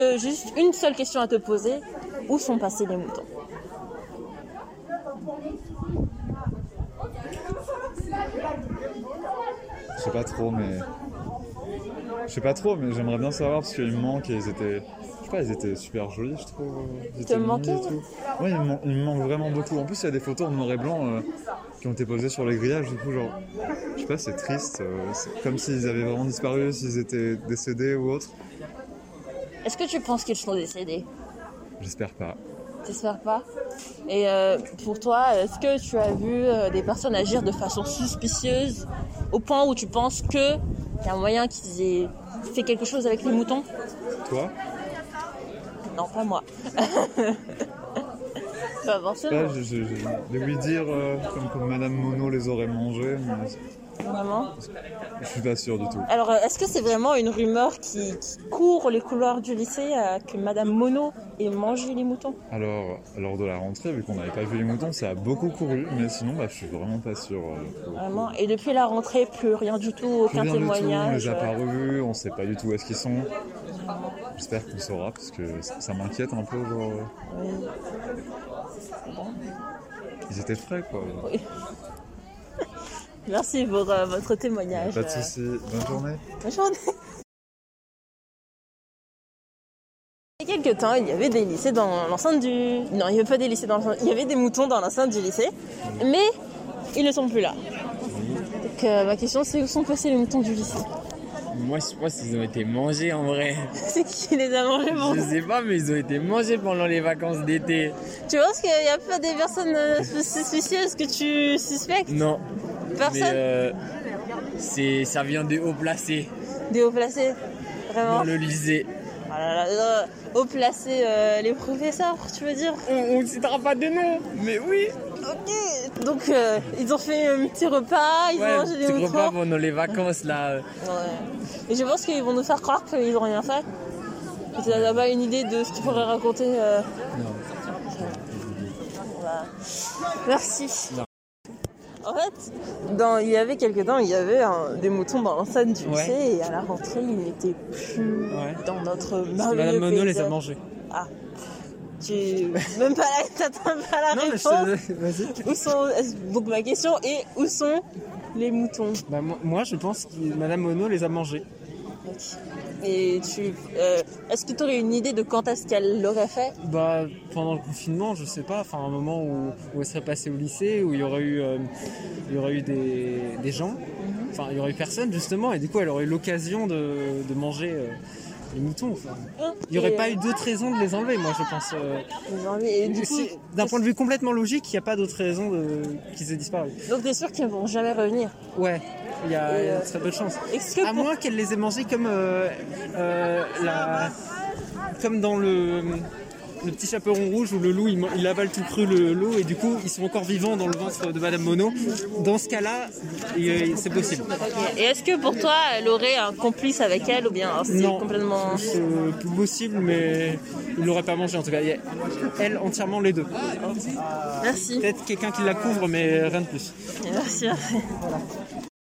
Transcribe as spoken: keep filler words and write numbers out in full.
Euh, juste une seule question à te poser. Où sont passés les moutons? Je sais pas trop, mais... Je sais pas trop, mais j'aimerais bien savoir parce qu'ils me manquent et ils étaient... Je sais pas, ils étaient super jolis, je trouve. Ils Te étaient manquaient? mignons et tout. Ouais, ils me, man- ils me manquent vraiment beaucoup. En plus, il y a des photos en noir et blanc euh, qui ont été posées sur les grillages, du coup, genre... Je sais pas, c'est triste. euh, c'est comme s'ils avaient vraiment disparu, s'ils étaient décédés ou autre. Est-ce que tu penses qu'ils sont décédés? J'espère pas. J'espère pas. Et euh, pour toi, est-ce que tu as vu euh, des personnes agir de façon suspicieuse au point où tu penses qu'il y a un moyen qu'ils aient fait quelque chose avec les moutons? Toi? Non, pas moi. Pas forcément. Là, je, je, je, j'ai ouï dire euh, comme, comme Madame Monod les aurait mangés, mais Vraiment? je suis pas sûr du tout. Alors, euh, est-ce que c'est vraiment une rumeur qui, qui court les couloirs du lycée euh, que Madame Monod ait mangé les moutons? Alors, lors de la rentrée, vu qu'on n'avait pas vu les moutons, ça a beaucoup couru, mais sinon, bah, je suis vraiment pas sûr. Euh, Vraiment? Et depuis la rentrée, plus rien du tout, aucun Plus rien du tout, on témoignage? les a pas revus, on sait pas du tout où est-ce qu'ils sont. J'espère qu'on saura, parce que ça, ça m'inquiète un peu, genre... euh, Oui. Bon. Ils étaient frais, quoi. Oui. Merci pour euh, votre témoignage. Pas de soucis, bonne journée. Bonne journée. Il y a quelques temps, il y avait des lycées dans l'enceinte du... Non, il n'y avait pas des lycées dans l'enceinte... Il y avait des moutons dans l'enceinte du lycée, mais ils ne sont plus là. Donc euh, ma question, c'est où sont passés les moutons du lycée? Moi, je pense qu'ils ont été mangés en vrai. C'est qui les a mangés, bon? Je sais pas, mais ils ont été mangés pendant les vacances d'été. Tu penses qu'il n'y a pas des personnes euh, suspicieuses que tu suspectes? Non. Personne? Mais euh, c'est, ça vient de haut placé Des hauts placés? Vraiment? dans le lycée. Ah là là, euh, haut placés, euh, les professeurs, tu veux dire? On ne citera pas de nom, mais oui. Ok, donc euh, ils ont fait un petit repas, ils Ouais, ont mangé des petit moutons. repas pendant les vacances là. Ouais. Et je pense qu'ils vont nous faire croire qu'ils n'ont rien fait. Tu n'as pas une idée de ce qu'ils pourraient raconter euh... Non. Voilà. Merci. Non. En fait, dans, il y avait quelques temps, il y avait un, des moutons dans l'enceinte du lycée Ouais. et à la rentrée, ils n'étaient plus Ouais. dans notre Madame merveilleux Monod les paysage. a mangés. Ah. Tu... Même pas la... T'attends pas la Non, mais réponse. je te... Vas-y. Où sont... Donc ma question est, où sont les moutons? Bah, moi, moi, je pense que Madame Monod les a mangés. Ok. Et tu, euh, est-ce que tu aurais une idée de quand est-ce qu'elle l'aurait fait? Bah, pendant le confinement, je sais pas, enfin un moment où, où elle serait passée au lycée, où il y aurait eu, euh, il y aurait eu des, des gens, enfin il y aurait eu personne justement, et du coup elle aurait eu l'occasion de, de manger euh, les moutons. Enfin. Il n'y aurait Et, pas euh, eu d'autre raison de les enlever, moi je pense. euh. les enlever. Et du coup, Si- D'un point de vue complètement logique, il n'y a pas d'autre raison de... qu'ils aient disparu. donc t'es sûr qu'ils vont jamais revenir? Ouais, il y a, Et, il y a euh, très peu de chance. Est-ce que À pour- moins qu'elle les ait mangés comme euh, euh, la, comme dans le, le petit chaperon rouge où le loup il, man- il avale tout cru le loup et du coup ils sont encore vivants dans le ventre de Madame Monod. Dans ce cas-là, il- c'est possible. Ok. Et est-ce que pour toi, elle aurait un complice avec elle ou bien c'est Non, complètement... c'est possible, mais il l'aurait pas mangé en tout cas. Il y a elle entièrement les deux. Merci. Peut-être quelqu'un qui la couvre, mais rien de plus. Merci. merci.